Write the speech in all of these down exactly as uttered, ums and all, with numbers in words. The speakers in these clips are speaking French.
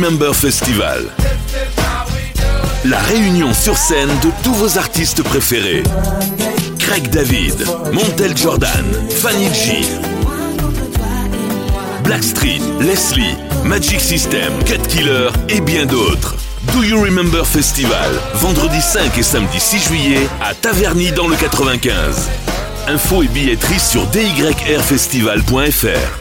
Remember Festival. La réunion sur scène de tous vos artistes préférés. Craig David, Montel Jordan, Fanny G, Blackstreet, Leslie, Magic System, Cut Killer et bien d'autres. Do You Remember Festival, vendredi cinq et samedi six juillet à Taverny dans le quatre-vingt-quinze. Infos et billetterie sur d y r festival point f r.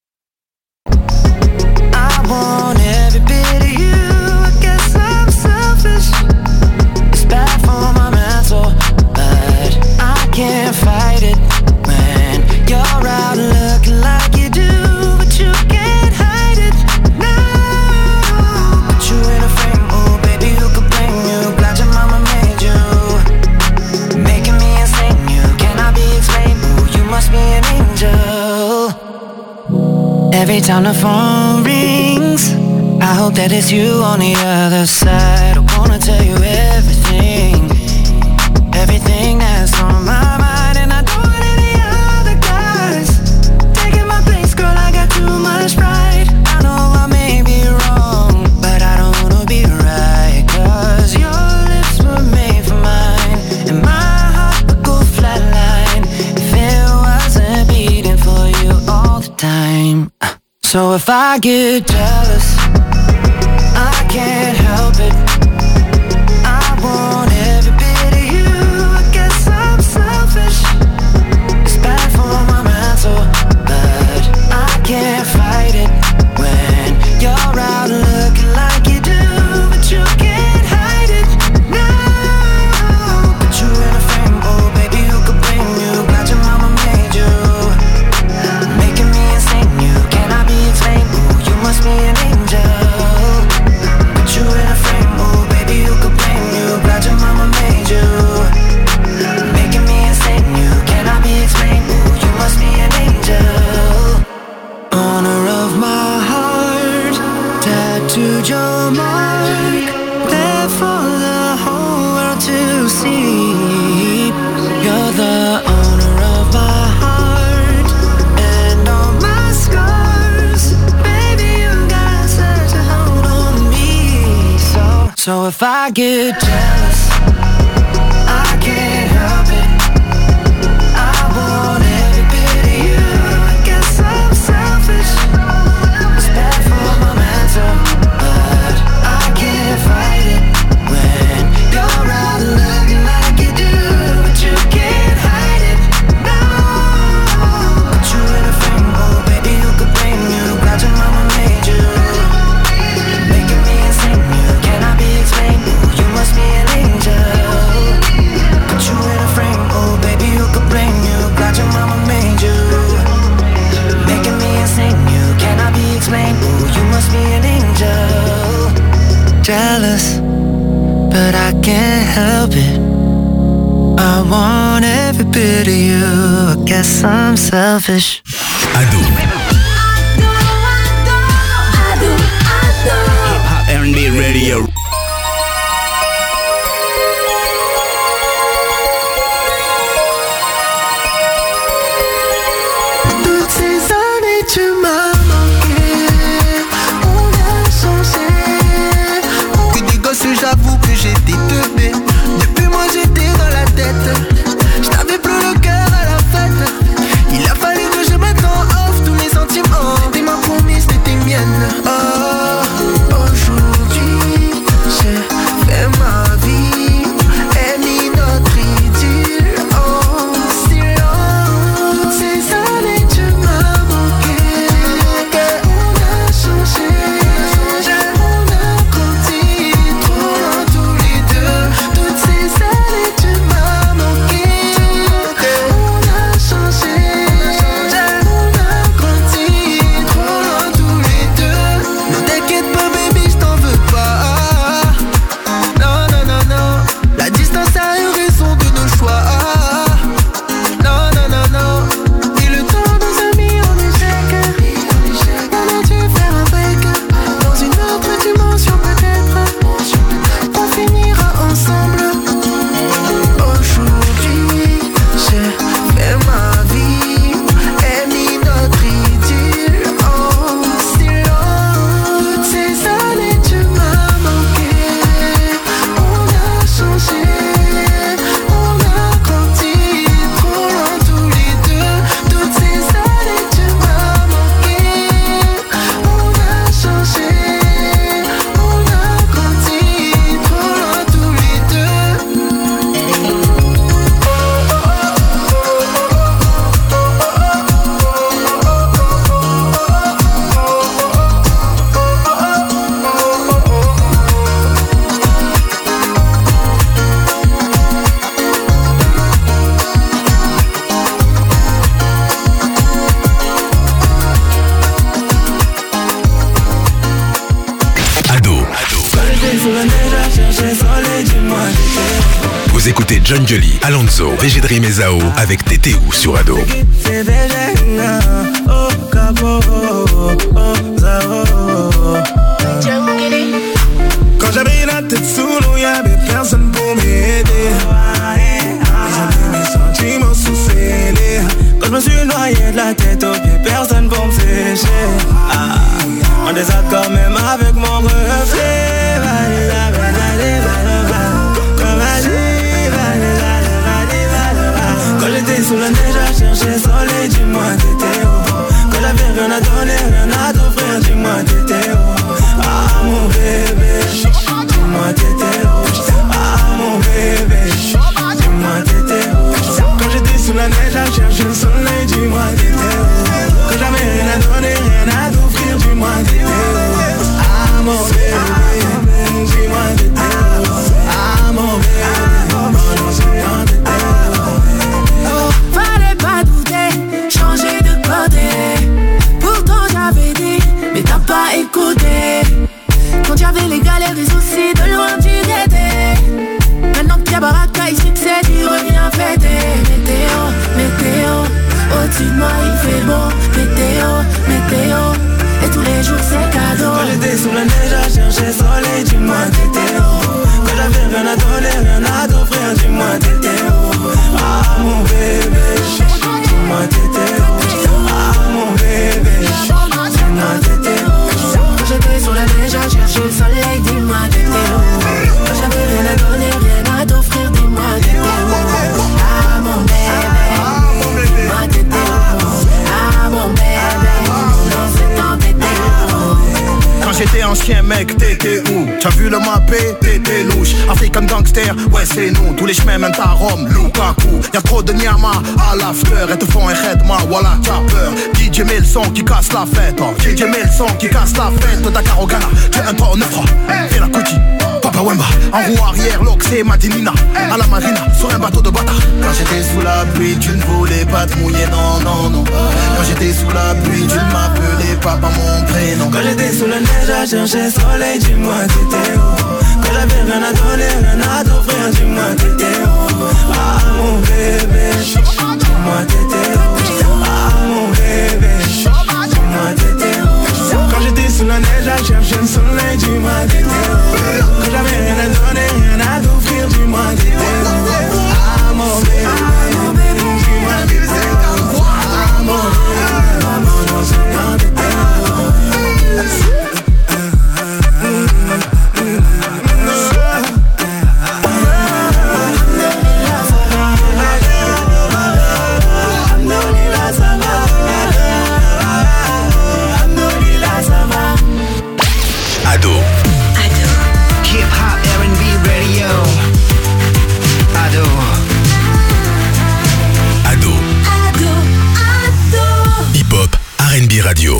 Can't fight it when you're out looking like you do, but you can't hide it now. Put you in a frame, oh baby, who could blame you? Glad your mama made you, making me insane. You cannot be explained, oh you must be an angel. Every time the phone rings, I hope that it's you on the other side. I wanna tell you everything, everything that's on my mind, and I don't want any other guys taking my place, girl, I got too much pride. I know I may be wrong, but I don't wanna be right, cause your lips were made for mine, and my heart would go flatline if it wasn't beating for you all the time. So if I get jealous, I can't help it. I want every bit of you. I guess I'm selfish. It's bad for my mental, but I can't fight it when you're out looking like you do, but you can't hide it now. Put you in a frame, oh baby, who could blame you? Glad your mama made you, making me insane. You cannot be explained, oh you must be an angel. Put you in a frame, oh baby, who could blame you? Glad your mama made you, making me insane. You cannot be explained, oh you must be an angel. Honor of my heart, tattooed your mark, there for the whole world to see. You're the owner of my heart and all my scars. Baby, you got such a hold on me. So, so if I get jealous, I can't help it. I want every bit of you. I guess I'm selfish. It's bad for my mental, but I can't fight it when you're out looking like you do, but you can't hide it now. Put you in a frame, oh baby, who could blame you? Glad your mama made you, making me insane. You cannot be explained, oh you must be an angel. Put you in a frame, oh baby, who could blame you? Glad your mama made you, making me insane. You cannot be explained, oh you must be an angel. Jealous, but I can't help it. I want every bit of you. I guess I'm selfish. Ado. Hip Hop R and B Radio. Toutes ces années tu m'as manqué, on a changé. Que des gosses, j'avoue que j'étais teubé. Depuis moi j'étais dans la tête, je n'avais plus le cœur à la fête. Il a fallu que je mette en off tous mes sentiments. T'es ma promise, t'étais mienne. Oh, aujourd'hui écoutez John Jolie, Alonso, V G Dream et Zao avec T T O sur Ado. Quand j'avais la tête sous l'eau, y'avait personne pour m'aider. Ils ont mis mes sentiments sous scellés. Quand je me suis noyé de la tête aux pieds, personne pour me sécher. Ah, on désaccord quand même avec mon reflet. Vas-y, vas-y, vas-y, vas-y. Quand j'étais sous la neige à chercher soleil, dis-moi t'étais où? Quand j'avais rien à donner, rien à t'offrir, dis-moi t'étais où? Ah mon bébé, dis-moi t'étais où? Ah mon bébé, dis-moi t'étais où? Quand j'étais sous la neige à chercher le soleil, dis-moi t'étais où? Quand j'avais rien à donner, rien à t'offrir, dis-moi t'étais où? Ah mon bébé, dis-moi t'étais où? Ah mon bébé, dis-moi t'étais où? Fallait pas douter, changer de côté. Pourtant j'avais dit, mais t'as pas écouté. Quand j'avais les galères, les soucis, de loin tu guettais. Maintenant que y'a baraka, il succès, tu reviens fêter. Météo, météo, au-dessus de moi il fait beau. Météo, météo, et tous les jours c'est cadeau. Quand j'étais sous la neige à chercher soleil, dis-moi t'étais où? Quand j'avais rien à donner, rien à t'offrir, dis-moi t'étais où? Ah mon bébé, dis-moi t'étais où? Ah mon bébé, dis-moi t'étais où? Quand j'étais sous la neige à chercher le soleil, dis-moi t'étais où? Quand j'avais rien à donner, rien à t'offrir, dis-moi t'étais où? Ah mon bébé, dis-moi t'étais où? Ah mon bébé, non c'est tant t'étais où? Quand j'étais ancien mec, t'étais où? T'as vu le mappé, t'étais louche. African gangster, ouais c'est nous. Tous les chemins mènent à Rome, Lukaku. Y'a trop de nyama à l'after. Et te font un redma, voilà t'as peur. D J met le son qui casse la fête, oh. D J met le son qui casse la fête. Dakar au Ghana, tu es un trois au neuf trois. Fais la Kuti, Papa Wemba. En roue arrière, l'Oxé, Madinina. À la marina, sur un bateau de bâtard. Quand j'étais sous la pluie, tu ne voulais pas te mouiller, non, non, non. Quand j'étais sous la pluie, tu ne m'appelais pas par mon prénom. Quand j'étais sous la neige à chercher soleil, dis-moi t'étais où? Quand j'avais rien à donner, rien à t'offrir, dis-moi t'étais où? Ah mon bébé, dis-moi t'étais où? Ah mon bébé, dis-moi t'étais où? Quand j'étais sous la neige à chercher le soleil, dis-moi t'étais où? Quand j'avais rien à donner, rien à t'offrir, dis-moi t'étais où? Ah mon bébé, dis-moi t'étais où? Ah mon bébé, dis-moi t'étais où? Ado. Ado. Hip Hop R and B Radio. Ado. Ado. Ado, ado. Hip Hop R and B Radio.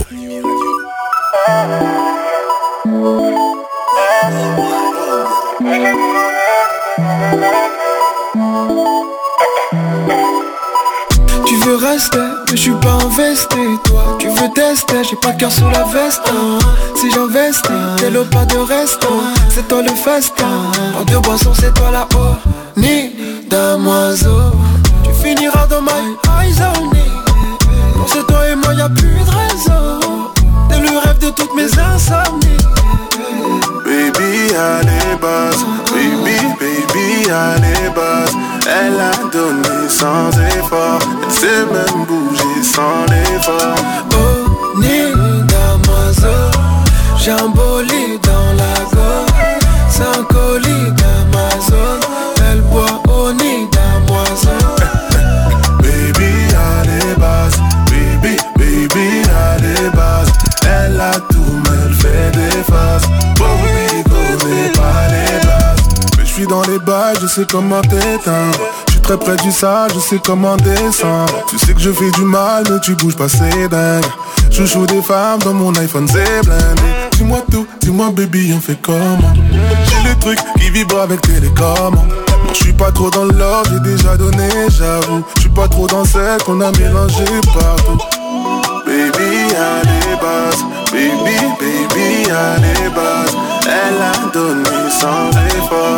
Tu veux rester, mais je suis pas investi. Toi, tu veux tester, j'ai pas de cœur sous la veste. hein. Si j'investis, t'es le pas de resto. C'est toi le festin. En deux boissons, c'est toi là-haut. Ni damoiseau. Tu finiras dans my eyes only. Pour c'est toi et moi, y'a plus de réseau. T'es le rêve de toutes mes insomnies. Baby, allez basse, baby, baby, allez basse. Elle a donné sans effort, elle sait même bouger sans l'effort. Oh, ni damoiseau, j'ai un bolide dans la gorge. C'est un colis d'Amazon, elle boit au nid damoiseau. Baby, allez basse, baby, baby, allez basse. Elle a tout, mais elle fait des faces. Bon, oui, connais pas les bases. Mais je suis dans les bails, je sais comment t'éteindre. Très près du sable, je sais comment descendre. Tu sais que je fais du mal, mais tu bouges pas, c'est dingue. Je joue des femmes dans mon iPhone, c'est blindé. Dis-moi tout, dis-moi baby, on fait comment? J'ai le truc qui vibre avec télécommande. Non, je suis pas trop dans l'or, j'ai déjà donné, j'avoue. Je suis pas trop dans celle qu'on a mélangé partout. Baby, allez basse, baby, baby, allez basse. Elle a donné sans effort, elle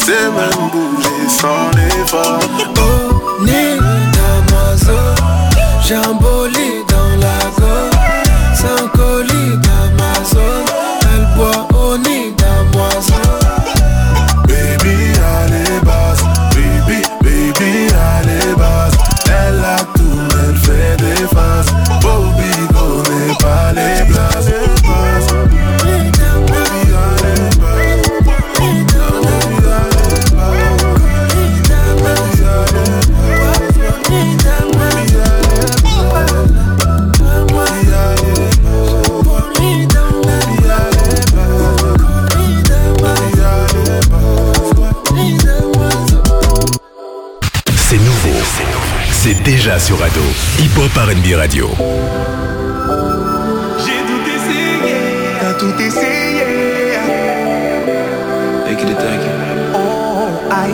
sais même bouger sans l'effort. Oh, ni d'Amazon, j'ai un bolide dans la gorge. C'est un colis d'Amazon, elle boit au nid d'Amazon. Baby, allez basse, baby, baby, allez basse. Elle a tout, elle fait des faces. Bobby connaît pas les places. C'est nouveau, c'est déjà sur Ado. Hip Hop R and B Radio. J'ai tout essayé, t'as tout essayé. Take it, take it. Oh, aïe.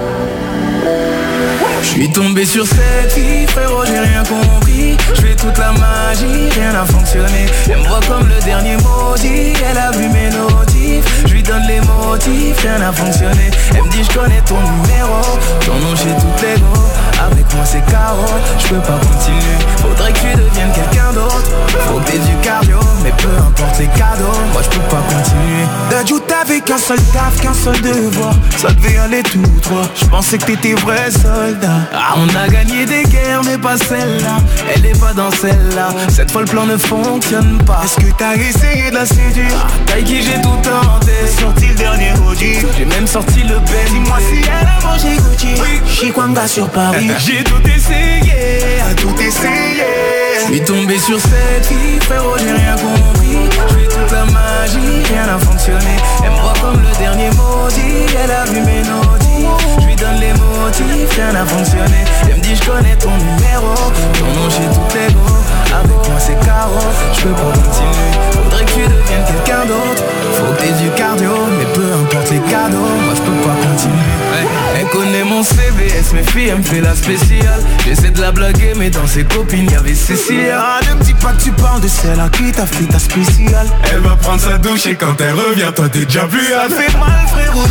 J'suis tombé sur cette fille, frérot, j'ai rien compris. J'fais toute la magie, rien n'a fonctionné. Elle me voit comme le dernier maudit. Elle a vu mes notifs, j'lui donne les motifs, rien n'a fonctionné. Elle me dit j'connais ton numéro, ton nom chez toutes les go. Avec moi c'est K O, j'peux pas continuer. Faudrait que tu deviennes quelqu'un d'autre. Faut que t'aies du cardio, mais peu importe les cadeaux, moi j'peux pas continuer. T'as dû t'avais qu'un seul taf, qu'un seul devoir. Ça devait aller tout droit, j'pensais que t'étais vrai soldat. Ah, on a gagné des guerres, mais pas celle-là. Elle est pas dans celle-là. Cette fois le plan ne fonctionne pas. Est-ce que t'as essayé de la séduire? Ah, t'as qui j'ai tout tenté. Sorti le dernier Audi, j'ai même sorti le Ben. Dis-moi si elle a mangé Gucci. Oui. Chikwanga sur Paris. J'ai tout essayé, à tout essayé. J'suis tombé sur cette fille, frérot, j'ai rien compris. J'fais toute la magie, rien n'a fonctionné. Elle me voit comme le dernier maudit. Elle a vu mes notifs, j'lui donne les motifs, rien n'a fonctionné. Elle me dit j'connais ton numéro, ton nom chez toutes les go. Avec moi c'est K O, j'peux pas continuer. Faudrait que tu deviennes quelqu'un d'autre. Faut que t'aies du cardio, mais peu importe les cadeaux, moi j'peux pas continuer. Elle connaît mon C V S, mes filles, elle me fait la spéciale. J'essaie de la blaguer, mais dans ses copines y'avait Cécile. Ah, ne me dis pas que tu parles de celle à qui t'as fait ta spéciale. Elle va prendre sa douche et quand elle revient, toi t'es déjà plus Ça à fait mal frérot,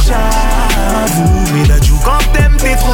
j'avoue. Mais la joue quand t'aimes t'es trop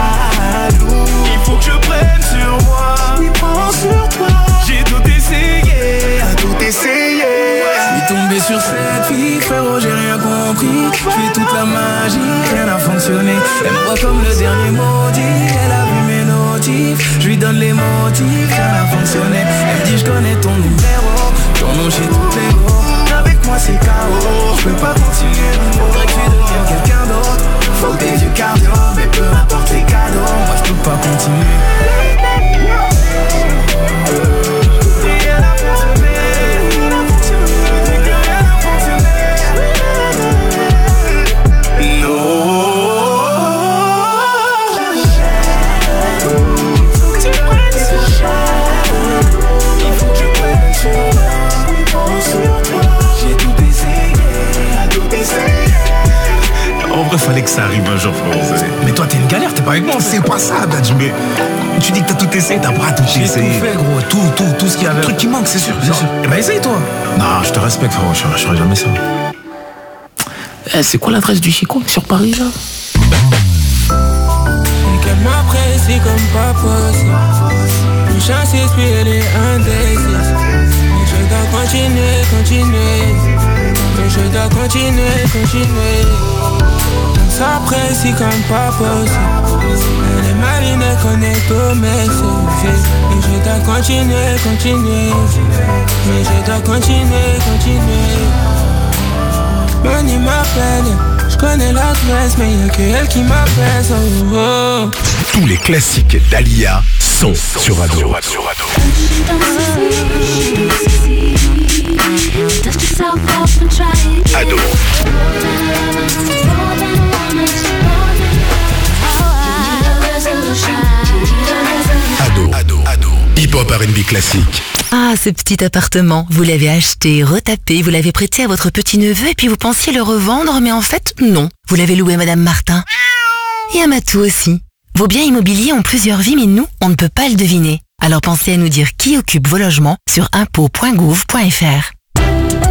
jaloux. Il faut que je prenne sur moi. Oui, prends sur toi. J'ai tout essayé, à tout essayé. J'suis tombé sur cette fille, frérot, j'ai rien compris. J'fais toute la magie, rien n'a fonctionné. Elle me voit comme le dernier maudit. Elle a vu mes notifs, j'lui donne les motifs, rien n'a fonctionné. Elle me dit j'connais ton numéro, ton nom chez toutes les go. Avec moi c'est K O, j'peux pas continuer. Faudrait que tu deviennes quelqu'un d'autre. Faut que t'aies du cardio, mais peu importe les cadeaux, moi j'peux pas continuer. En vrai, fallait que ça arrive un jour, frérot. Mais toi, t'es une galère, t'es pas avec moi. C'est pas ça, Dadj. Mais tu dis que t'as tout essayé, t'as pas tout essayé. J'ai tout fait, gros. Tout, tout, tout ce qu'il y avait. Le truc qui manque, c'est sûr, c'est sûr. Eh ben, essaye, toi. Non, je te respecte, frérot. Je ferai jamais ça. Eh, c'est quoi l'adresse du Chico sur Paris, là? Et qu'elle m'apprécie comme pas possible. Une chance, puis elle est indécise. Mais je dois continuer, continuer. Mais je dois continuer, continuer. On s'apprécie comme pas possible. Elle est maline, elle connaît tous mes secrets. Mais je dois continuer, continuer. Mais je dois continuer, continuer. Money m'appelle, je connais l'adresse, mais y'a que elle qui m'appelle. Oh, oh. Tous les classiques d'Alia sont sur Ado. Ado. Ado. Ado. Ado. Hip-hop R and B classique. Ah, ce petit appartement, vous l'avez acheté, retapé, vous l'avez prêté à votre petit-neveu et puis vous pensiez le revendre, mais en fait, non. Vous l'avez loué à Madame Martin. Et à Matou aussi. Vos biens immobiliers ont plusieurs vies, mais nous, on ne peut pas le deviner. Alors pensez à nous dire qui occupe vos logements sur impôts point gouv point fr.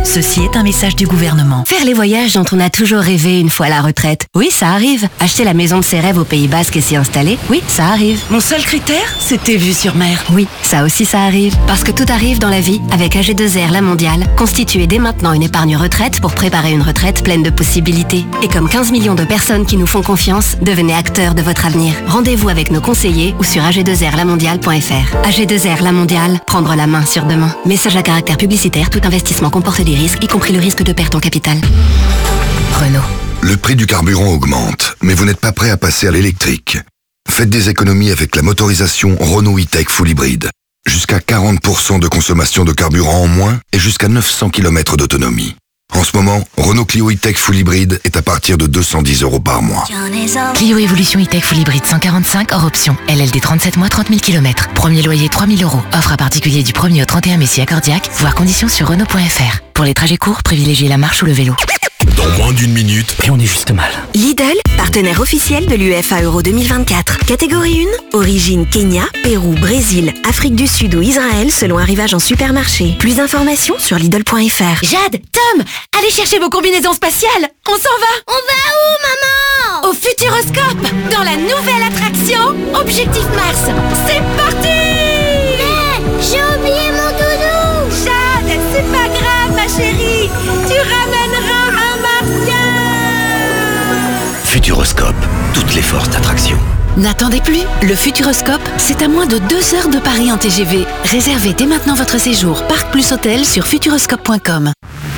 Ceci est un message du gouvernement. Faire les voyages dont on a toujours rêvé une fois à la retraite. Oui, ça arrive. Acheter la maison de ses rêves au Pays Basque et s'y installer. Oui, ça arrive. Mon seul critère, c'était vue sur mer. Oui, ça aussi ça arrive. Parce que tout arrive dans la vie avec A G deux R La Mondiale. Constituez dès maintenant une épargne retraite pour préparer une retraite pleine de possibilités. Et comme quinze millions de personnes qui nous font confiance, devenez acteurs de votre avenir. Rendez-vous avec nos conseillers ou sur a g deux r la mondiale point f r. A G deux R La Mondiale, prendre la main sur demain. Message à caractère publicitaire, tout investissement comporte des risques, y compris le risque de perte en capital. Renault. Le prix du carburant augmente, mais vous n'êtes pas prêt à passer à l'électrique. Faites des économies avec la motorisation Renault E-Tech Full Hybrid. Jusqu'à quarante pour cent de consommation de carburant en moins et jusqu'à neuf cents kilomètres d'autonomie. En ce moment, Renault Clio E-Tech Full Hybrid est à partir de deux cent dix euros par mois. Clio Evolution E-Tech Full Hybrid cent quarante-cinq hors option. L L D trente-sept mois, trente mille kilomètres. Premier loyer trois mille euros. Offre à particulier du premier au trente et un mai si accordiaque. Voir conditions sur Renault point f r. Pour les trajets courts, privilégiez la marche ou le vélo. Dans moins d'une minute, et on est juste mal. Lidl, partenaire officiel de l'U E F A Euro deux mille vingt-quatre. Catégorie un, origine Kenya, Pérou, Brésil, Afrique du Sud ou Israël selon arrivage en supermarché. Plus d'informations sur Lidl point f r. Jade, Tom, allez chercher vos combinaisons spatiales. On s'en va. On va où, maman? Au Futuroscope, dans la nouvelle attraction Objectif Mars. C'est parti. Mais j'ai oublié mon doudou. Jade, c'est pas grave, ma chérie. Tu ramèneras un martien. Futuroscope, toutes les forces d'attraction. N'attendez plus, le Futuroscope, c'est à moins de deux heures de Paris en T G V. Réservez dès maintenant votre séjour Parc Plus Hôtel sur futuroscope point com.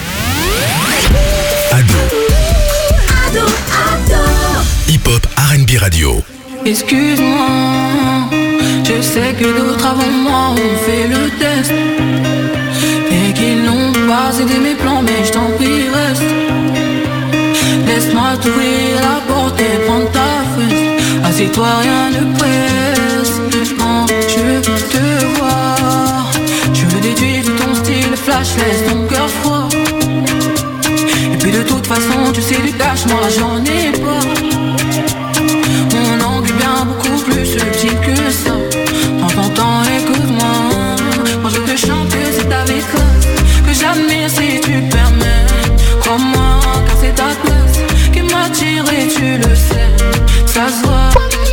Ado. Ado, ado. Hip-hop R and B radio. Excuse-moi, je sais que d'autres avant moi ont fait le test et qu'ils n'ont pas aidé mes plans, mais je t'en prie reste. Laisse-moi t'ouvrir la porte et prendre ta fesse. Assieds-toi, rien ne presse. Quand je te vois, je veux déduire de ton style flash, laisse ton cœur froid. Et puis de toute façon, tu sais du cash, moi j'en ai pas. Mon angle est bien beaucoup plus subtil que ça. Prends ton temps, écoute-moi. Moi je te chante que c'est avec classe, que j'admire si tu permets. Crois-moi, car c'est ta classe qui m'attire et tu le sais. Ça se voit.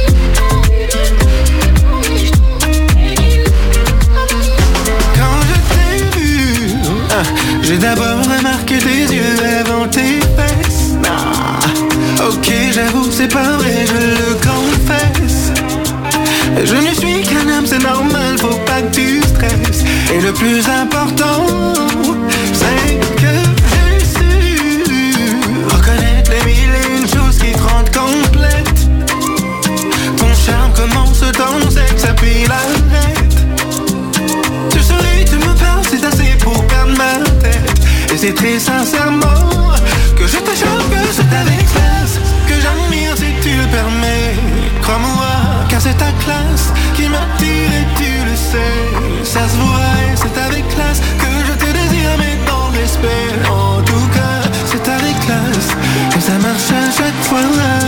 Quand je t'ai vu, ah, j'ai d'abord remarqué tes yeux avant tes fesses. Ah, ok, j'avoue, c'est pas vrai, je le confesse. Je ne suis qu'un homme, c'est normal, faut pas que tu stresses. Et le plus important, c'est que j'ai su reconnaître les mille et une choses qui te rendent complète. Ton charme commence dans le sexe, ça puis l'arrête. Tu souris, tu me parles, c'est assez pour perdre ma tête. Et c'est très sincèrement que je te chante, que c'est avec classe, que j'admire si tu le permets. Crois-moi, car c'est ta classe qui m'attire et tu le sais. Ça se voit et c'est avec classe que je te désire, mais dans le respect. En tout cas, c'est avec classe et ça marche à chaque fois.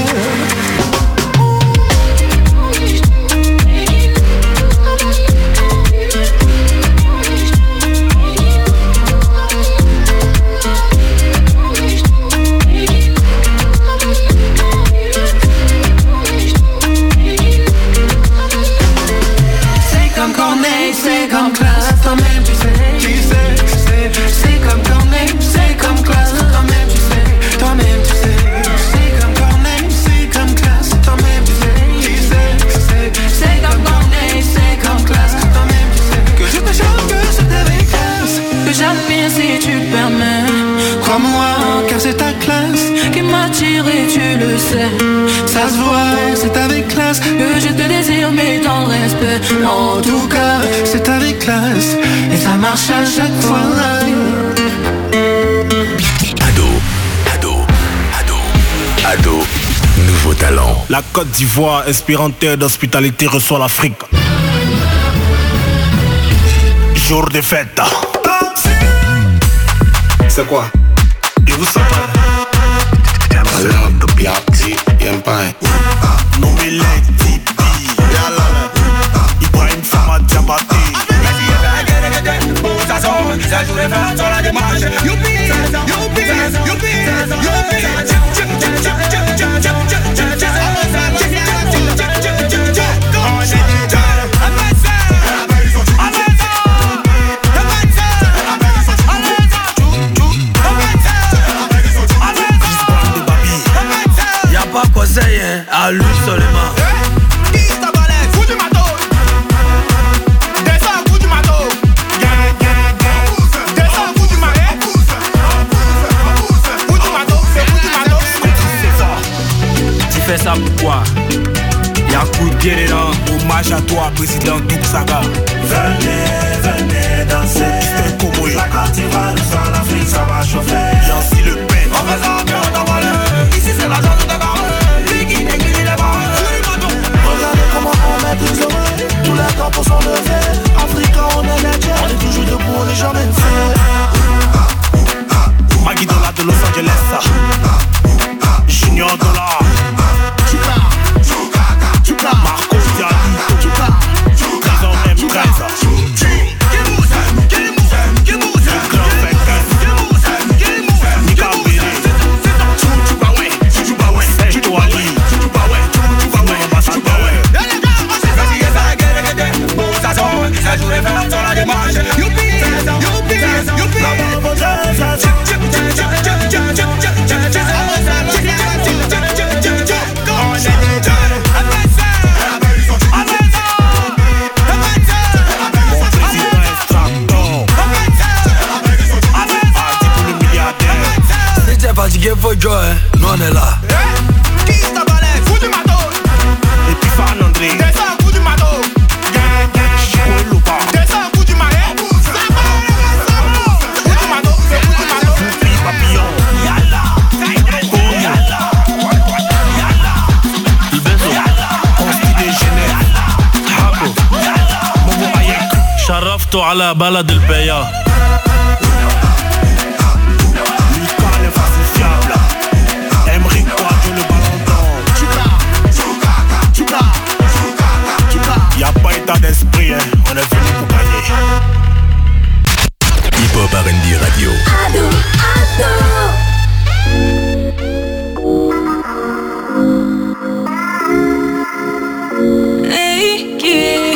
C'est comme classe, toi-même tu sais, tu sais, tu sais. C'est comme Corneille, c'est comme classe, toi-même tu sais, toi-même tu sais. C'est comme Corneille, c'est comme classe, toi-même tu sais, tu sais, tu sais. C'est comme Corneille, c'est comme classe, toi-même tu sais. Que je te chante, que c'est avec classe, que j'admire si tu permets. Crois-moi, car c'est ta classe qui m'attire et tu le sais. Ça se voit, c'est avec classe que je te désire, mais dans le respect. En tout cas, c'est avec classe et ça marche à chaque fois. Ado, ado, ado, ado, nouveau talent. La Côte d'Ivoire, inspirant terre d'hospitalité, reçoit l'Afrique. Jour de fête. C'est quoi? Et vous savez I love the block, y'aime pas. Non mais les Tibi Ibrahim Sama Diabaté. Ça joue les fêtes sur la démarche. Youpi Courage à toi, président Doug Saga. Venez, venez danser. La Côte d'Ivoire, le sang, l'Afrique, ça va chauffer. Yancy Le Pen. On fait ça, bien on envoie le. Ici c'est la zone de Dakar. Lui qui déguise les barres. Regardez comment on maîtrise le vrai. Tous les temps pour son lever. Africa, on est les tiens. On est toujours debout, on n'est jamais fait. Maggie Dollar de Los Angeles. Junior Dollar. Marco Dialito. Présent M treize. Fatigué, faut jouer, nous on est là. Qui est ta balai? Fous du matos. Et puis Fan André. Descends, coup du matos. Descends, coup du marais. Coup du matos, c'est coup du matos. Papillon. Yalla. Yalla. Ibenzo. Constité Genève. Habo. Momo Ayek. Sharafto ala balad el Beya. Y'a pas état d'esprit, hein. On est venu pour gagner. Hip-Hop R and B Radio. Ado, ado. Hey, yeah.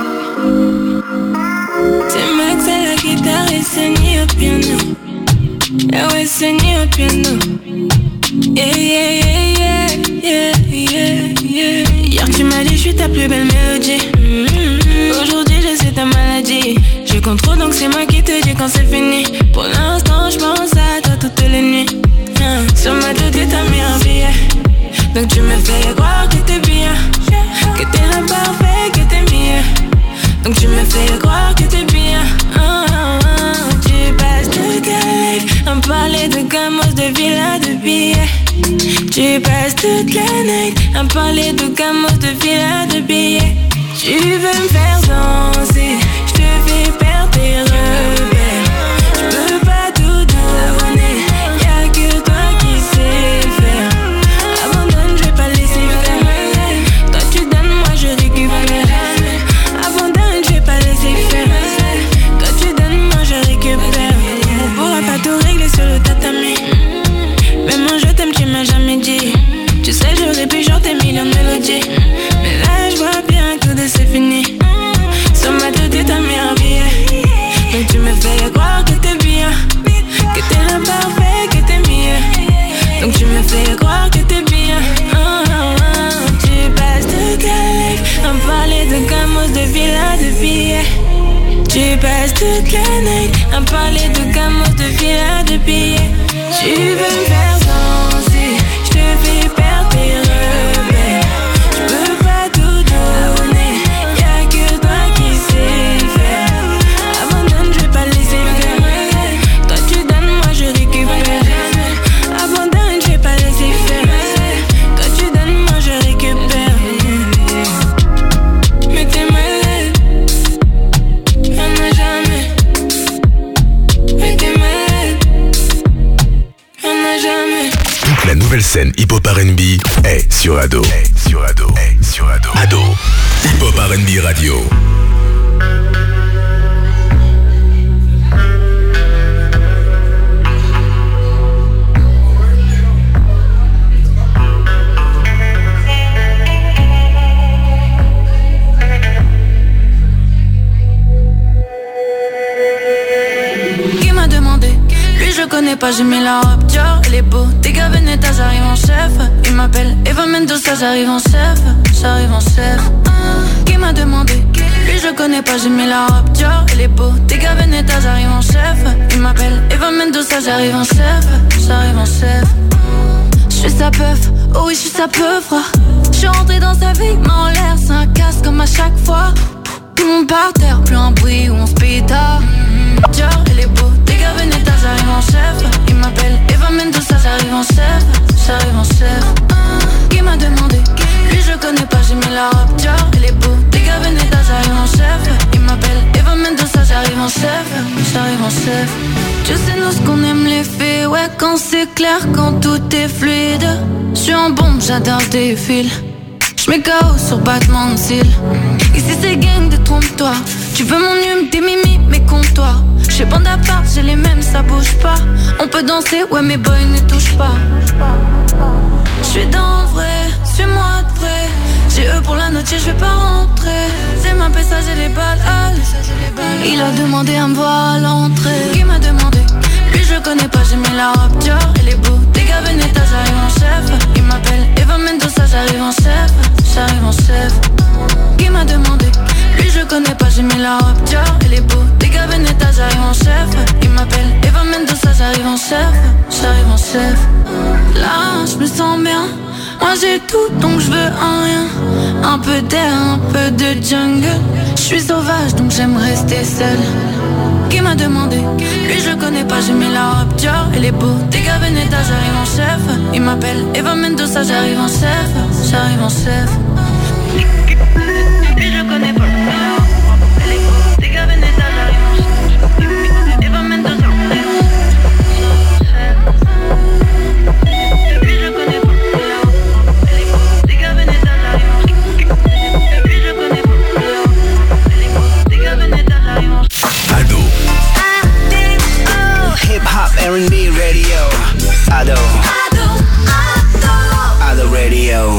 C'est Max à la guitare et Sani au piano. Ah ouais, Sani au piano. Yeah, yeah, yeah, yeah, yeah, yeah. Hier tu m'as dit je suis ta plus belle mélodie. mm-hmm. Aujourd'hui je sais ta maladie. Je contrôle donc c'est moi qui te dis quand c'est fini. Pour l'instant je pense à toi toutes les nuits. hein. Sur ma tête t'as mis un billet. Donc tu me fais croire que t'es bien, que t'es l'imparfait, que t'es mieux. Donc tu me fais croire que t'es bien. oh, oh, oh. Tu passes toute ta life à me parler de gamos, de villas, de billets. Tu passes toute la night à me parler de gamos, de villas, de billets. Tu veux me faire danser, je te fais perdre tes repères. Je peux pas tout donner, y'a que toi qui sais faire. Abandonne, je vais pas laisser faire. Toi tu donnes, moi je récupère. Abandonne, je vais pas laisser faire. Toi tu donnes, moi je récupère. On pourra pas tout régler sur le tatami. Même moi je t'aime, tu m'as jamais dit. Tu sais j'aurais pu chanter millions de mélodies. Mais là je vois bien que tout c'est fini. Sur ma tête t'as mis un billet. Donc tu me fais croire que t'es bien, que t'es l'imparfait, que t'es mieux. Donc tu me fais croire que t'es bien. oh, oh, oh. Tu passes toute ta life à me parler de gamos, de villas, de billets. Tu passes toute la night à me parler de gamos, de villas, de billets. Tu veux me faire danser, je te fais perdre tes repères. Je peux pas tout donner, y'a que toi qui sais faire. Abandonne, je vais pas laisser faire. Toi tu donnes, moi je récupère. Abandonne, je vais pas laisser faire. Toi tu donnes, moi je récupère. Mais t'es malade, y'en a jamais. Mais t'es malade, y'en a jamais. Toute la nouvelle scène hip-hop R and B est sur Ado. Est sur Ado. Est sur Ado. Ado. Hip-Hop R and B Radio. Qui m'a demandé? Lui je connais pas, j'ai mis la robe Dior, elle est beau. Tes gars Veneta, j'arrive en chef. Il m'appelle Eva Mendoza, j'arrive en chef. J'arrive en chef. Qui m'a demandé? Lui je connais pas, j'ai mis la robe Dior, elle est beau. Tes gars Veneta, j'arrive en chef. Il m'appelle Eva Mendoza, j'arrive en chef. J'arrive en chef. J'suis sa peuf, oh oui j'suis sa peuf. J'suis rentrée dans sa vie, mais en l'air c'est un casse comme à chaque fois. Tout le monde par terre, plus un bruit où on se péta. Genre elle est beau, les gars Veneta, j'arrive en chef. Il m'appelle Eva Mendoza, j'arrive en chef. J'arrive en chef. Qui m'a demandé, lui je connais pas, j'ai mis la robe. Genre elle est beau, les gars Veneta, j'arrive en chef. Il m'appelle Eva Mendoza, j'arrive en chef. J'arrive en chef. Je sais lorsqu'on aime les faits, ouais quand c'est clair, quand tout est fluide. J'suis en bombe, j'adore des fils. J'mets K O sur battement de cils. Ici c'est gang, détrompe-toi. Tu veux mon hume, tes mimi, mais comptoirs. J'fais bande à part, j'ai les mêmes, ça bouge pas. On peut danser, ouais mes boys ne touchent pas. J'suis dans le vrai, suis-moi de près. J'ai eux pour la note, j'vais pas rentrer. C'est ma paix, ça j'ai les balles, allez. Il a demandé à me voir à l'entrée. Qui m'a demandé, lui je connais pas, j'ai mis la robe. Dior, elle est beau, des gars Veneta, j'arrive en chef. Il m'appelle Eva Mendoza, j'arrive en chef. J'arrive en chef. Qui m'a demandé, lui je connais pas, j'ai mis la robe. Dior, elle est beau, des gars Veneta, j'arrive en chef. Il m'appelle Eva Mendoza, j'arrive en chef. J'arrive en chef. Là, je me sens bien. Moi j'ai tout donc je veux un rien. Un peu d'air, un peu de jungle. Je suis sauvage donc j'aime rester seule. Qui m'a demandé, lui je connais pas, j'ai mis la robe Dior, elle est beau, des gars Veneta, j'arrive en chef. Il m'appelle Eva Mendoza, j'arrive en chef. J'arrive en chef. Lui je connais pas, elle est beau, des gars Veneta, j'arrive en chef. Eva Mendoza, j'arrive en chef. Hip-hop R and B radio. Ado. Ado. Ado. Ado radio.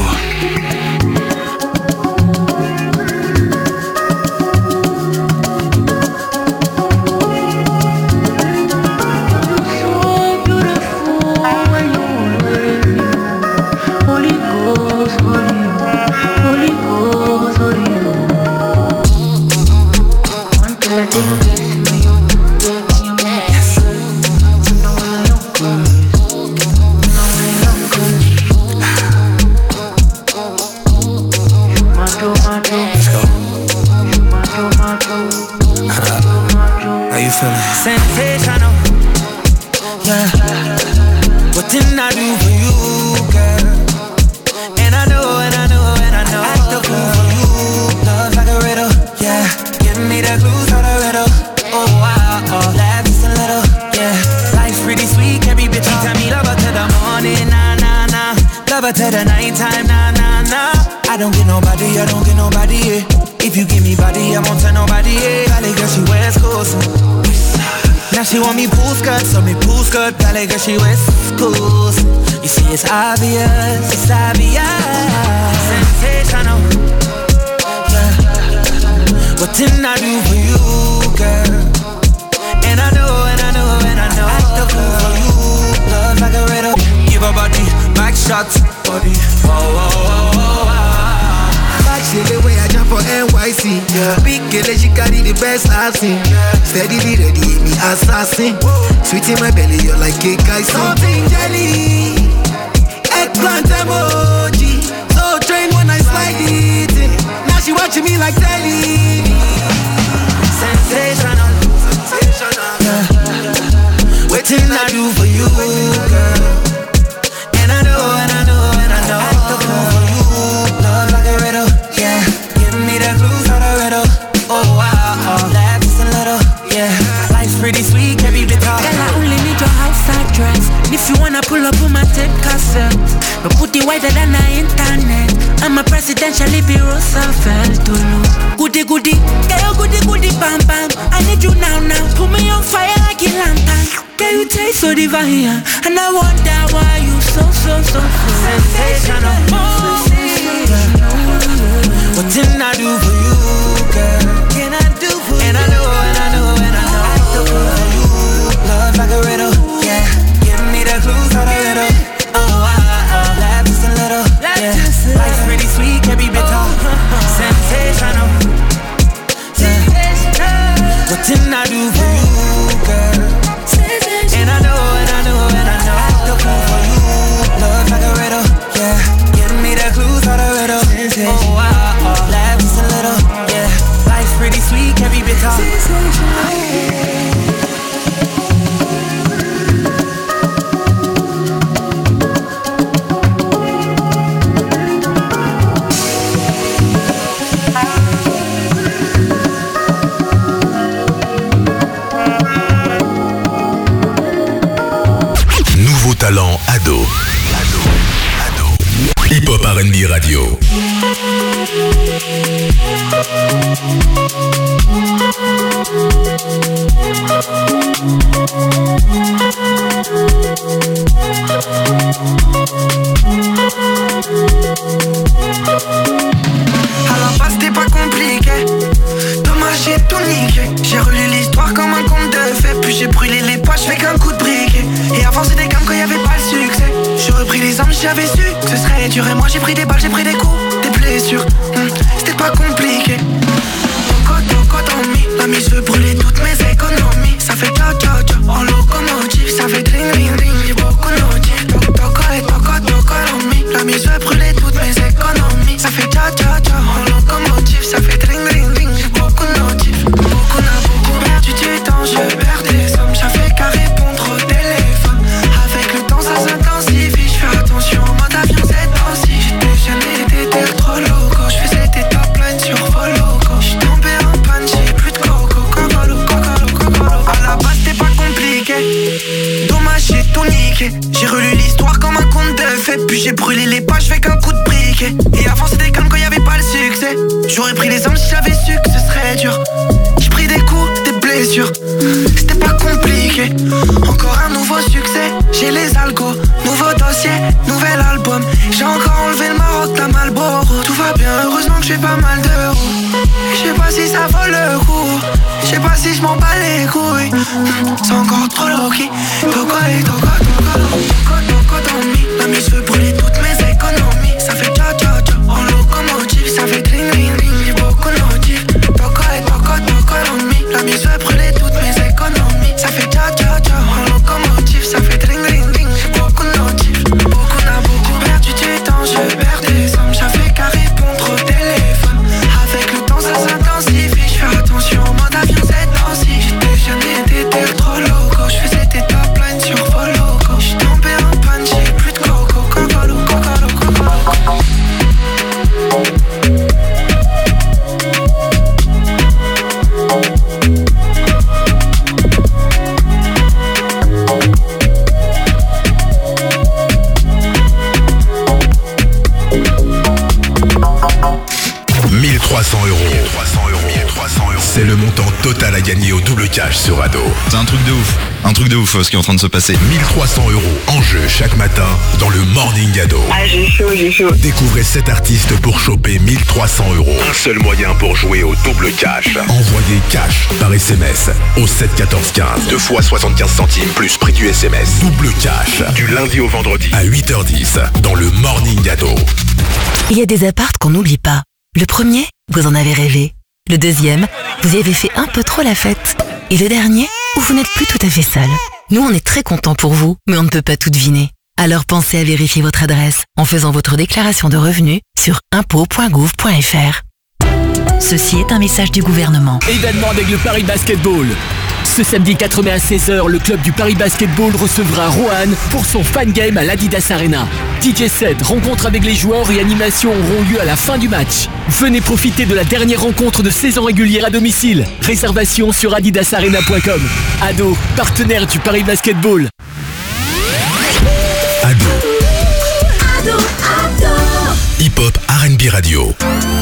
Sensational, yeah. What didn't I do for you, girl? And I know, and I know, and I know. Act the fool for you. Love like a riddle, yeah. Give me the clues for the riddle. Oh wow, oh, laugh just a little, yeah. Life's pretty sweet, every bitch you tell me love her to the morning, nah nah nah. Love her to the nighttime, nah nah nah. I don't get nobody, I don't get nobody, yeah. If you give me body, I won't tell nobody, yeah. Valley girl, she wears clothes. Now she want me pool skirt, so me pool skirt. Valley girl, she wears schools. You see it's obvious, it's obvious. Sensational, yeah. What didn't I do for you, girl? And I know, and I know, and I know. Act the fool for you, love like a riddle. Give her body, back shots, body. Oh, oh, oh, oh, oh. She the way I jump for N Y C, yeah. Big girl, she carry the best I've seen, yeah. Steadily ready, me assassin. Sweet in my belly, you're like cake icing. Something jelly, eggplant emoji. So trained when I slide it in. Now she watching me like telly. Sensational, sensational, yeah. Waiting I do for you, girl. And I know, and I know, and I know. Act the fool for you, love like a riddle. Yeah, give me the clues for the riddle. Oh wow, oh, laugh just a little. Yeah, life's pretty sweet, can't be bitter. Girl, I only need your outside dress. If you wanna pull up on my tape cassette, but put it wider than the internet. I'm a presidential Bureau Roosevelt to look. Goody goody, girl, goody goody, bam bam. I need you now now. Put me on fire like a lantern. Girl, you taste so divine, and I wonder why you so so so so sensational. Oh, what didn't I do for you, girl? Can I do for you? And I know, and I know, and I know. Act the fool for you, love like a riddle, yeah. Give me the clues for the riddle. Oh, oh, oh, laugh just a little, yeah. Life's pretty sweet, can't be bitter. Sensational, yeah. What didn't I do for you, girl? And I know, and I know, and I know. Act the fool for you, love like a riddle. sweet, can't be bitter. Nouveau talent Ado. Ado. Ado. Hip Hop R and B Radio. À la base c'était pas compliqué. Dommage j'ai tout niqué. J'ai relu l'histoire comme un conte de fées. Puis j'ai brûlé les poches avec un coup de briquet. Et avant c'était comme quand y'avait pas le succès. J'aurais pris les armes si j'avais su que ce serait dur. Et moi j'ai pris des balles, j'ai pris des coups, des blessures. hum, C'était pas compliqué. Toco toco dans mi. La mise veut brûler toutes mes économies. Ça fait tcha tcha tcha en locomotive. Ça fait dring ring ring, j'ai beaucoup de motifs. Toco toco et toco toco dans mi. La mise veut brûler toutes mes économies. Ça fait tcha tcha tcha en locomotive. Ça fait dring ring ring, j'ai beaucoup de motifs. Beaucoup n'a beaucoup perdu du temps, je perds des sommes. Ça fait qu'à répondre au téléphone. Avec le temps ça s'intensifie. Je fais attention en mode avion cette temps-ci. J'étais jeune et t'étais trop loco. Je faisais des top lines sur Voloco. J'suis tombé en panne, j'ai plus de coco. Cocolo, cocolo, cocolo. À la base c'était pas compliqué. Dommage j'ai tout niqué. J'ai relu l'histoire comme un conte de fées. Puis j'ai brûlé les pages avec un coup de briquet. Et avant c'était calme quand y'avait pas le succès. J'aurais pris les armes si j'avais su que ce serait dur. J'ai pris des coups, des blessures. C'était pas compliqué. Encore un nouveau succès. J'ai les algos, nouveau dossier, nouvel album. J'ai encore enlevé le Maroc d'un Malboro. Tout va bien, heureusement que j'ai pas mal d'euros. Je sais pas si ça vaut le coup. Je sais pas si je m'en bats les couilles. C'est encore trop low-key. Toco et toco, toco, toco, toco dans mi. La mise veut brûler toutes mes économies. Ça fait tcha tcha tcha en locomotive. Ça fait dring ring ring, j'ai beaucoup de motifs. Toco et toco, toco dans mi. La mise veut brûler toutes mes économies. Ça fait tcha tcha tcha en locomotive. Ça fait dring ring ring, j'ai beaucoup de motifs. Beaucoup n'a beaucoup perdu du temps, je perds des sommes. Ça fait qu'à répondre au téléphone. Avec le temps ça s'intensifie. Je fais attention en mode avion cette temps-ci. J'étais jeune et t'étais trop loco. Je faisais des top lines sur Voloco. J'suis tombé en panne, j'ai plus de coco. Cocolo, cocolo, cocolo. mille trois cents euros. mille trois cents euros. mille trois cents euros. C'est le montant total à gagner au double cash sur Ado. C'est un truc de ouf. Un truc de ouf ce qui est en train de se passer. mille trois cents euros en jeu chaque matin dans le Morning Ado. Ah, j'ai chaud, j'ai chaud. Découvrez sept artistes pour choper mille trois cents euros. Un seul moyen pour jouer au double cash. Envoyez cash par S M S au sept quatorze quinze. Deux fois soixante-quinze centimes plus prix du S M S. Double cash du lundi au vendredi à huit heures dix dans le Morning Ado. Il y a des apparts qu'on n'oublie pas. Le premier, vous en avez rêvé. Le deuxième, vous y avez fait un peu trop la fête. Et le dernier, où vous n'êtes plus tout à fait seul. Nous, on est très contents pour vous, mais on ne peut pas tout deviner. Alors pensez à vérifier votre adresse en faisant votre déclaration de revenus sur impôts point gouv point f r. Ceci est un message du gouvernement. Événement avec le Paris Basketball. Ce samedi quatre mai à seize heures, le club du Paris Basketball recevra Rohan pour son fan game à l'Adidas Arena. D J set, rencontre avec les joueurs et animations auront lieu à la fin du match. Venez profiter de la dernière rencontre de saison régulière à domicile. Réservation sur adidas arena point com. Ado, partenaire du Paris Basketball. Ado. Ado, Ado. Hip Hop R and B Radio.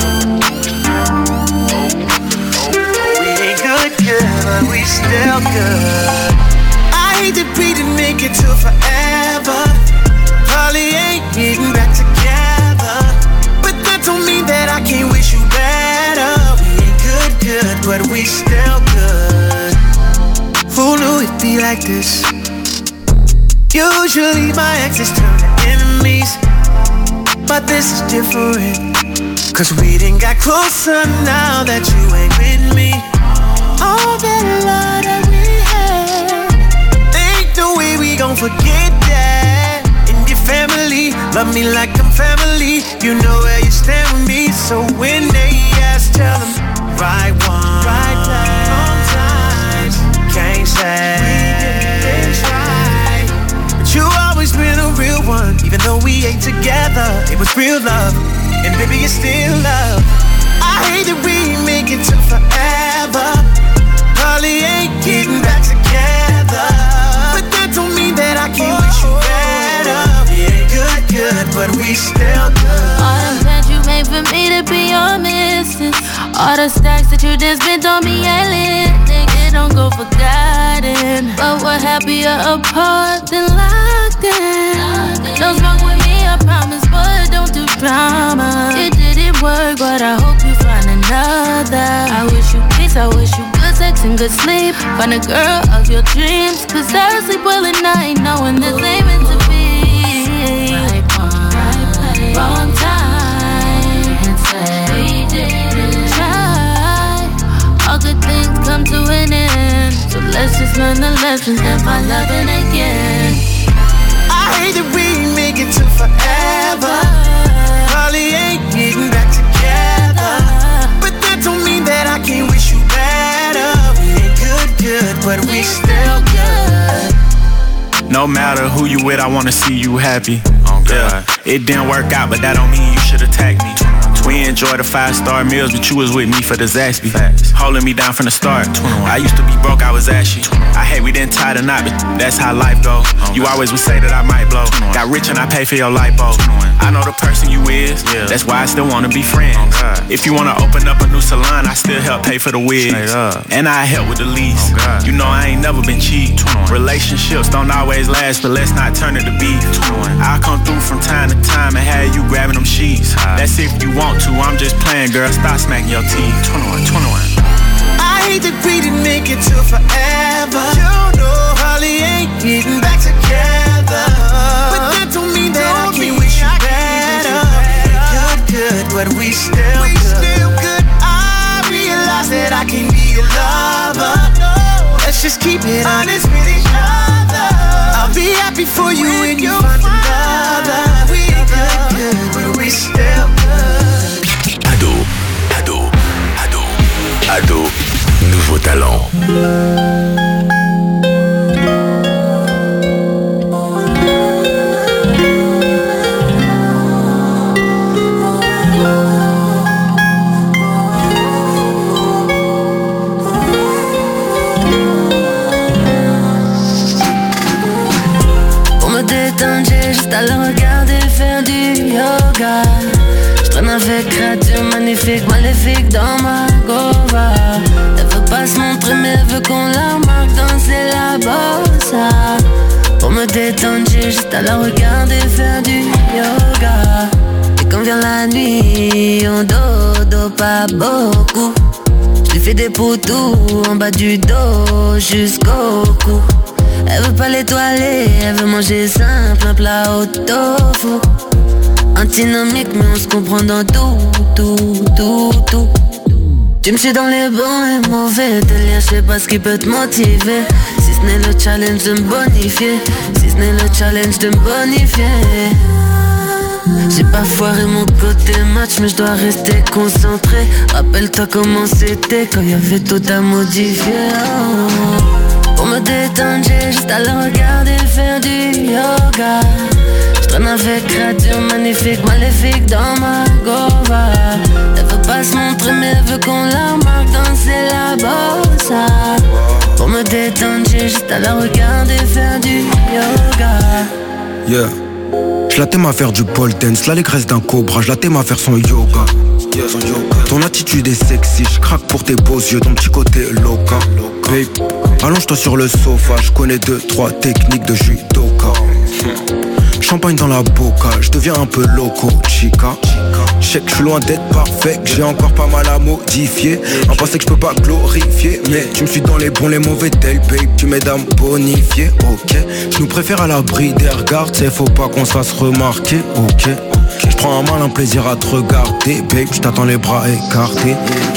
Good, but we still good. I hate to be the nigga till forever. Probably ain't getting back together, but that don't mean that I can't wish you better. We ain't good, good, but we still good. Who knew it'd be like this? Usually my exes turn to enemies, but this is different. Cause we done got closer now that you ain't with me. All that love that we had, ain't no way we gon' forget that. And your family, love me like I'm family. You know where you stand with me. So when they ask, tell them, right one, right was real love, and baby it's still love. I hate that we make it to forever. Probably ain't getting back together, but that don't mean that I can't wish you better. We ain't good, good, but we still good. All the plans you made for me to be your missus, all the stacks that you just spent on me and lit, nigga, don't go forgotten. But we're happier apart than locked in. Don't smoke with me, I promise, but don't do drama. It didn't work, but I hope you find another. I wish you peace, I wish you good sex and good sleep. Find a girl of your dreams, cause I sleep well at night knowing this ain't meant to be. Right one, right place, wrong time, and say we didn't try. All good things come to an end, so let's just learn the lessons and find loving again. I hate that we make it to forever. Probably ain't getting back together, but that don't mean that I can't wish you better. We ain't good, good, but we still good. No matter who you with, I wanna see you happy. Oh God. Yeah. It didn't work out, but that don't mean you should attack me. We enjoy the five-star meals, but you was with me for the Zaxby. Holding me down from the start. I used to be broke, I was ashy. I hate we didn't tie the knot, but that's how life go. You always would say that I might blow. Got rich and I pay for your lipo. I know the person you is, that's why I still wanna be friends. If you wanna open up a new salon, I still help pay for the wigs. And I help with the lease. You know I ain't never been cheap. Relationships don't always last, but let's not turn it to beef. I'll come through from time to time and have you grabbing them sheets. That's if you want to, I'm just playing, girl, stop smacking your teeth. twenty-one, twenty-one. I hate that we didn't make it to forever. You know, Holly ain't getting back together, but that don't mean that don't I can't wish you better. Good, good, but we still we good. Still good. I realize that I can be your lover. Let's just keep it honest with each other. I'll be happy for you when you find another. We good, good, but we still good. Ado, Ado, Ado, Ado, nouveau talent. Pour me détendre, j'ai juste à la regarder faire du yoga. J'traîne avec créature magnifique, maléfique dans ma gova. Elle veut pas se montrer mais elle veut qu'on la remarque danser la bossa. Pour me détendre j'ai juste à la regarder faire du yoga. Et quand vient la nuit on dodo pas beaucoup. J'lui fais des poutous en bas du dos jusqu'au cou. Elle veut pas l'étoiler, elle veut manger simple, un plat au tofu. Antinomique mais on se comprend dans tout, tout, tout, tout. Tu me suis dans les bons et mauvais délires, je sais pas ce qui peut te motiver. Si ce n'est le challenge de me bonifier, si ce n'est le challenge de me bonifier. J'ai pas foiré mon côté match mais je dois rester concentré. Rappelle-toi comment c'était quand y'avait tout à modifier. Oh. Pour me détendre j'ai juste à la regarder faire du yoga. J'traîne avec créature magnifique, maléfique dans ma gova. Elle veut pas se montrer mais elle veut qu'on la remarque danser la bossa. Pour me détendre j'ai juste à la regarder faire du yoga. Yeah. Je la t'aime à faire du pole dance, l'allégresse d'un cobra, je la t'aime à faire son yoga. Yeah, son yoga. Ton attitude est sexy, je craque pour tes beaux yeux, ton petit côté loca. Babe, allonge-toi sur le sofa, je connais deux, trois techniques de judoka. Champagne dans la boca, je deviens un peu loco, chica. Je sais que je suis loin d'être parfait, que j'ai encore pas mal à modifier. Un passé que je peux pas glorifier, mais tu me suis dans les bons, les mauvais tels, babe. Tu m'aides à me bonifier, ok. Je nous préfère à l'abri des regards, t'sais, faut pas qu'on se fasse remarquer, ok. Je prends un malin plaisir à te regarder, babe. Je t'attends les bras écartés.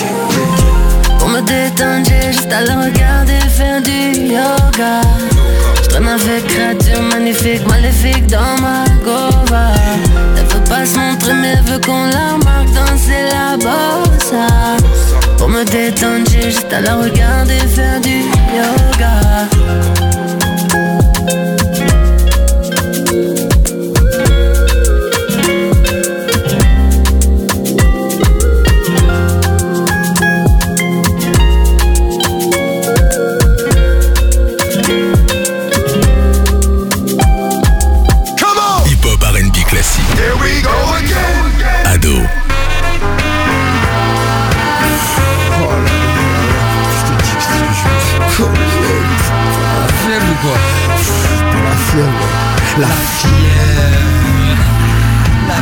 Pour me détendre, j'ai juste à la regarder faire du yoga. J'traîne avec créature magnifique, maléfique dans ma gova. Elle veut pas se montrer mais elle veut qu'on la remarque danser la bossa. Pour me détendre, j'ai juste à la regarder faire du yoga. La fièvre, la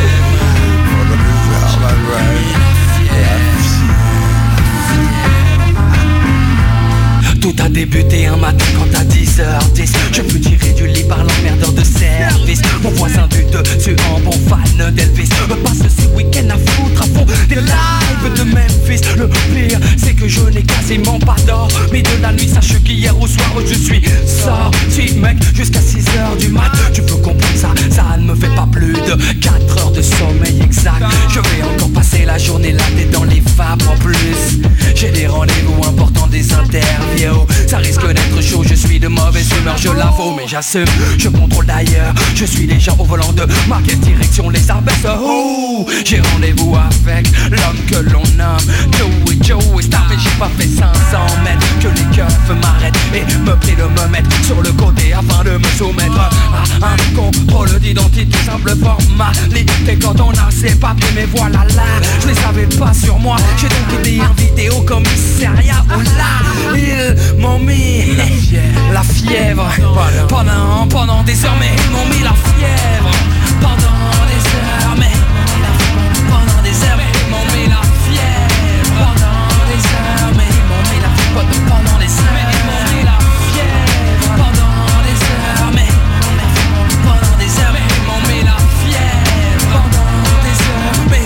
Tout a débuté un matin quand à dix heures dix je fus tiré du lit par l'emmerdeur de service. Mon voisin du dessus en bon fan d'Elvis me passe ce week-end à foutre à fond des lives de Memphis. Le pire c'est que je n'ai quasiment pas d'or, mais de la nuit sache qu'hier au soir je suis sorti mec jusqu'à six heures du mat. Tu peux comprendre ça, ça ne me fait pas plus de quatre heures de sommeil exact. Je vais encore passer la journée là tête dans les vapes en plus. J'ai des rendez-vous importants, des interviews. Ça risque d'être chaud, je suis de mauvaise humeur, je l'avoue, mais j'assume, je contrôle d'ailleurs. Je suis déjà au volant de ma quelle direction les abaisse. Oh, j'ai rendez-vous avec l'homme que l'on nomme Joey Joey Star, mais j'ai pas fait cinq cents mètres que les keufs m'arrêtent et me prient de me mettre sur le côté afin de me soumettre à un contrôle d'identité, simple formalité quand on a ses papiers. Mais voilà là, je les avais pas sur moi, j'ai donc été invité au commissariat où là ils m'ont mis la fièvre, la fièvre. Pendant, pendant des heures, mais ils m'ont mis la fièvre. Pendant des heures, mais pendant des heures, mais ils m'ont mis la fièvre. Pendant des heures, mais ils m'ont mis la fièvre. Pendant des heures, mais ils m'ont mis la fièvre. Pendant des heures, mais pendant des heures, mais ils m'ont mis la fièvre. Pendant des heures, mais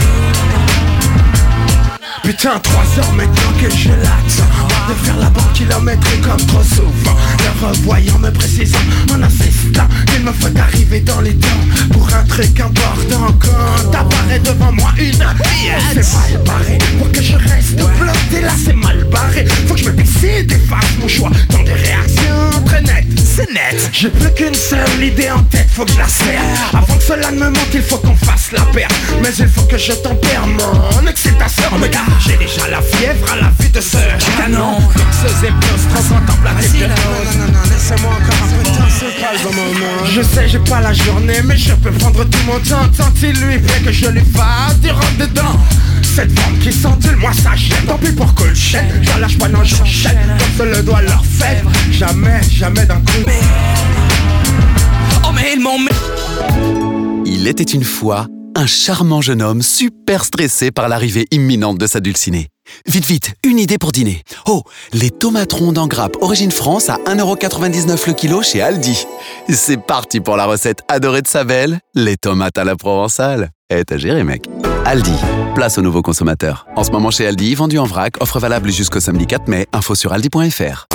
putain, trois heures maintenant que je l'attends de faire la banque kilométrique comme trop souvent. Le revoyant me précisant en insistant qu'il me faut arriver dans les temps pour un truc important. Quand apparaît devant moi une pièce, c'est mal barré pour que je reste bloqué là, c'est mal barré. Faut que je me décide et fasse mon choix dans des réactions très nettes. C'est net, j'ai plus qu'une seule idée en tête, faut que je la serre. Avant que cela ne me manque, il faut qu'on fasse la paire. Mais il faut que je tempère mon excitation. Oh, mais gars, j'ai déjà la fièvre à la vue de ce canon. Ce éplose transcendental la tête. Non, non, non, laissez-moi encore un peu de temps, c'est pas le moment. Je sais, j'ai pas la journée, mais je peux prendre tout mon temps. Tant il lui plaît que je lui fasse du rentre dedans. Cette forme qui s'endule, moi ça gêne. Tant pis pour que le chêne, j'en lâche pas, non j'enchaîne. Comme se le doit leur faire. Jamais, jamais d'un coup. Oh mais ils m'ont mis. Il était une fois un charmant jeune homme super stressé par l'arrivée imminente de sa dulcinée. Vite, vite, une idée pour dîner. Oh, les tomates rondes en grappe Origine France à un euro quatre-vingt-dix-neuf le kilo chez Aldi. C'est parti pour la recette adorée de sa belle, les tomates à la provençale. Eh, t'as géré, mec. Aldi, place aux nouveaux consommateurs. En ce moment chez Aldi, vendu en vrac, offre valable jusqu'au samedi quatre mai. Info sur aldi point f r.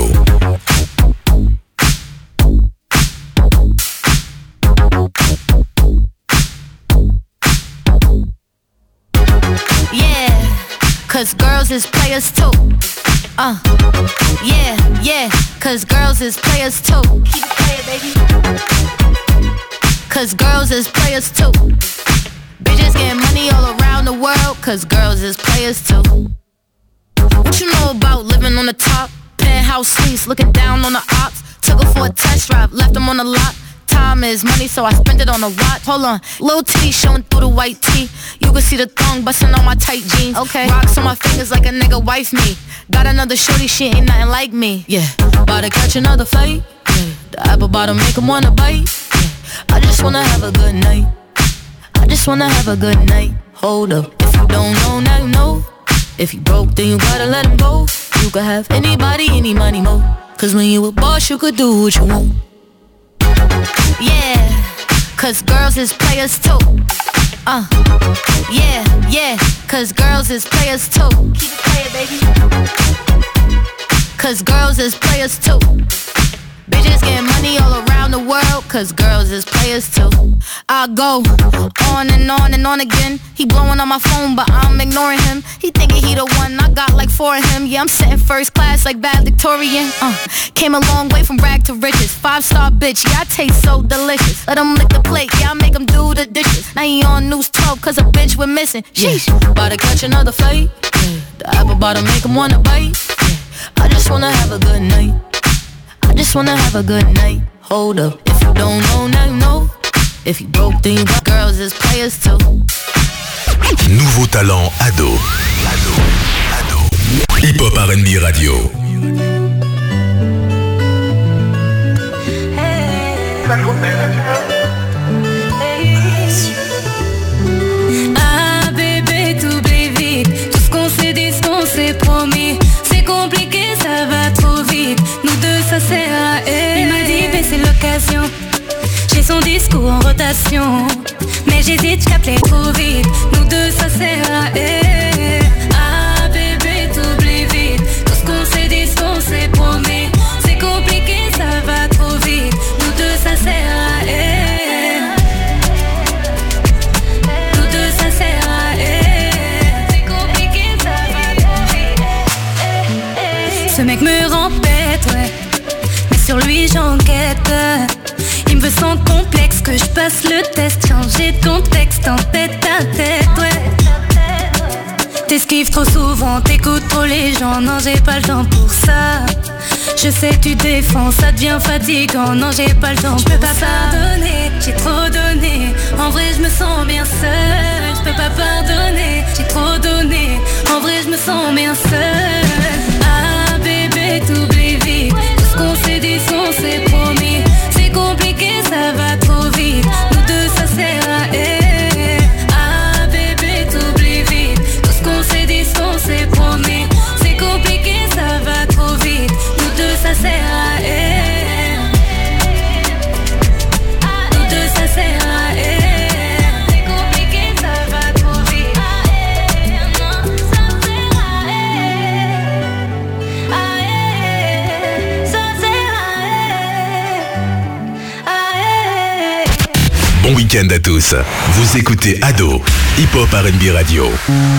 Yeah, cause girls is players too. Uh, yeah, yeah, cause girls is players too. Keep it playing, baby. Cause girls is players too. Bitches getting money all around the world, cause girls is players too. What you know about living on the top? Penthouse suites, looking down on the ops. Took her for a test drive, left them on the lot. Time is money, so I spend it on a watch. Hold on, little titty showing through the white tee. You can see the thong busting on my tight jeans. Okay, rocks on my fingers like a nigga wife me. Got another shorty, she ain't nothing like me. Yeah, about to catch another fight. Yeah, the apple bottom make him wanna bite. Yeah, I just wanna have a good night. I just wanna have a good night. Hold up, if you don't know, now you know. If you broke, then you gotta let him go. You could have anybody, any money, mo. Cause when you a boss, you could do what you want. Yeah, cause girls is players too. Uh, yeah, yeah, cause girls is players too. Keep it playing, baby. Cause girls is players too. Bitches getting money all around the world, cause girls is players too. I go on and on and on again. He blowing on my phone, but I'm ignoring him. He thinking he the one, I got like four of him. Yeah, I'm sitting first class like valedictorian. Uh, came a long way from rag to riches. Five star bitch, yeah, I taste so delicious. Let him lick the plate, yeah, I make him do the dishes. Now he on news twelve, cause a bitch we're missing. Sheesh, yeah. About to catch another fight. Yeah. The apple bottom make him wanna bite. Yeah. I just wanna have a good night. I just wanna have a good night. Hold up, if you don't know, now you know. If you broke, then you got girls as players too. Nouveau talent ado. Ado. Ado. Hip Hop R and B Radio. La Ah bébé, t'oublies vite tout ce qu'on s'est dit, ce qu'on s'est promis. C'est compliqué, ça va trop vite. Nous deux, ça sert à elle. Il m'a dit, mais c'est l'occasion. J'ai son discours en rotation, mais j'hésite, je capte les trop vite. Nous deux, ça sert à elle. Ah bébé, t'oublies vite tout ce qu'on s'est dit, ce qu'on s'est promis. C'est compliqué, ça va trop vite. Nous deux, ça sert à elle. Nous deux, ça sert à elle. C'est compliqué, ça va trop vite. Ce mec me rend bête, ouais, mais sur lui j'enquête. Il me veut sans complexe, que je passe le test. Changer de contexte en tête à tête, ouais. T'esquives trop souvent, t'écoutes trop les gens. Non, j'ai pas le temps pour ça. Je sais, tu défends, ça devient fatigant. Non, j'ai pas le temps, je peux pas pardonner. J'ai trop donné, en vrai je me sens bien seule. Je peux pas pardonner, j'ai trop donné. En vrai je me sens bien seule. Ah bébé, t'oublies vite tout ce qu'on s'est dit, ce qu'on s'est promis. C'est compliqué, ça va trop vite. Nous deux, ça sert à elle. Ah bébé, t'oublies vite tout ce qu'on s'est dit, ce qu'on s'est promis. C'est compliqué, ça va trop vite. Nous deux, ça sert à elle. Nous deux, ça sert à elle. C'est compliqué, ça va trop vite. Non, ça sert à elle. À elle. Ça sert à elle. Bon week-end à tous. Vous écoutez Ado, Hip Hop R and B Radio.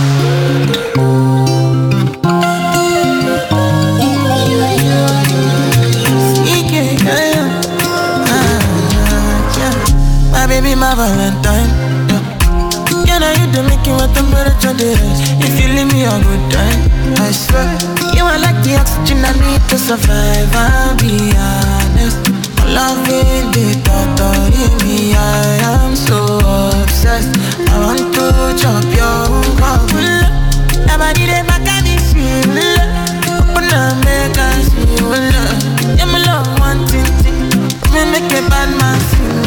My baby, my Valentine. Yeah. Can I hit the making with temperature days? If you leave me a good time, I swear. You are like the oxygen I need to survive. I'll be honest. Loving the thought of me, I am so obsessed. I want to chop your bubble. Nobody they make me feel. Open up, make us feel. Yeah, me love one thing. Me make a bad man feel.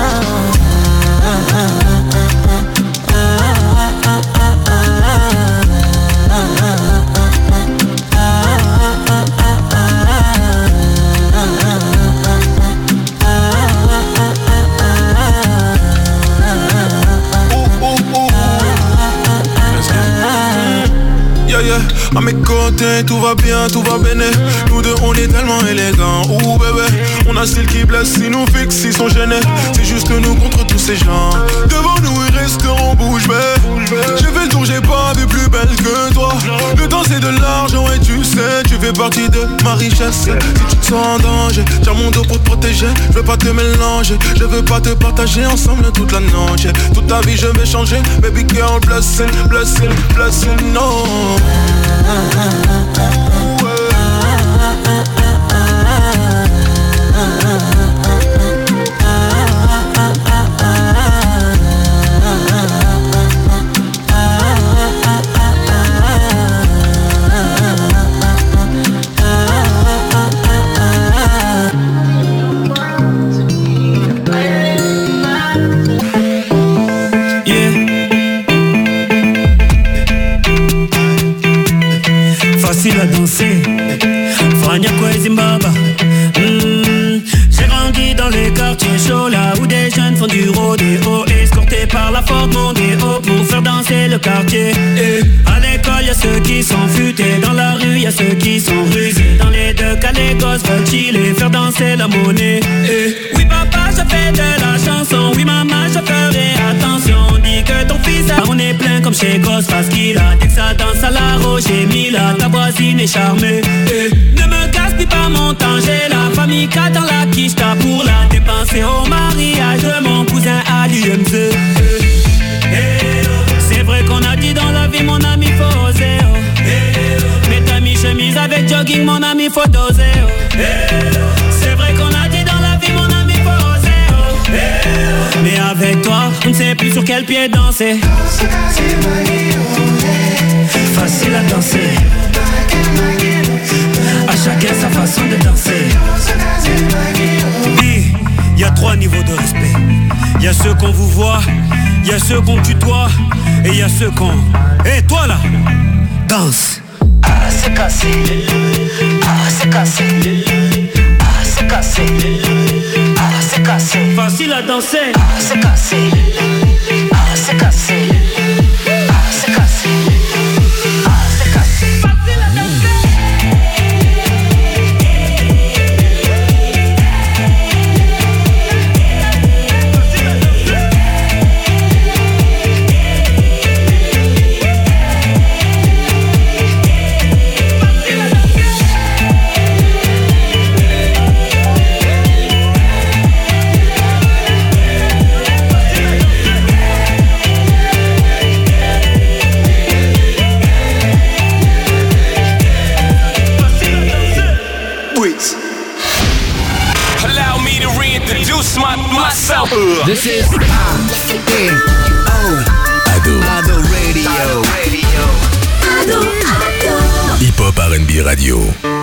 Yeah, yeah. À mes côtés, tout va bien, tout va bien. Nous deux, on est tellement élégants. Ouh bébé, on a un style qui blesse, si nous fixe, ils sont gênés. C'est juste nous contre tous ces gens. Devant nous, ils resteront bouche bée. J'ai fait le tour, j'ai pas vu plus belle que toi. Le temps c'est de l'argent et tu sais, tu fais partie de ma richesse. Si tu te sens en danger, tiens mon dos pour te protéger. Je veux pas te mélanger, je veux pas te partager ensemble toute la noche. Toute ta vie je vais changer, baby girl, blessing, blessing, blessing, no. Facile à danser, Fania Zimbabwe. Mmh. J'ai grandi dans les quartiers chauds, là où des jeunes font du rodéo, escortés par la Ford Mondeo pour faire danser le quartier. Et à l'école y'a ceux qui sont futés, dans la rue y'a ceux qui sont rusés. Dans les deux cas les gosses veulent chiller, faire danser la monnaie. Et oui papa je fais de la chanson, oui maman je ferai attention. Dis que ton fils a... On est plein comme chez Gosse parce qu'il a. Dès que ça danse à la Roche et Mila, ta voisine est charmée. Et ne me gaspille pas mon temps, j'ai la famille qui dans la quiche pour la dépenser au mariage de mon cousin à l'U M C. C'est vrai qu'on a dit dans la vie mon ami faut oser. Oh. Mets ta mi-chemise avec jogging mon ami faut doser. Oh. C'est vrai qu'on a dit dans la vie mon ami faut oser. Oh. Mais avec toi on ne sait plus sur quel pied danser. Facile à danser, à chacun sa façon de danser. Il y a trois niveaux qu'on vous voit, y a ceux qu'on tutoie et y a ceux qu'on... Hé, hey, toi là, danse. Ah, c'est cassé. Ah, c'est cassé. Ah, c'est cassé. Ah, c'est cassé. Facile à danser. Ah, c'est cassé. Ah, c'est cassé. Ah, c'est cassé. Ah, c'est cassé. Facile à danser. Myself. This is Ado. Ado. Ado Radio. Ado. Hip Hop R and B Radio.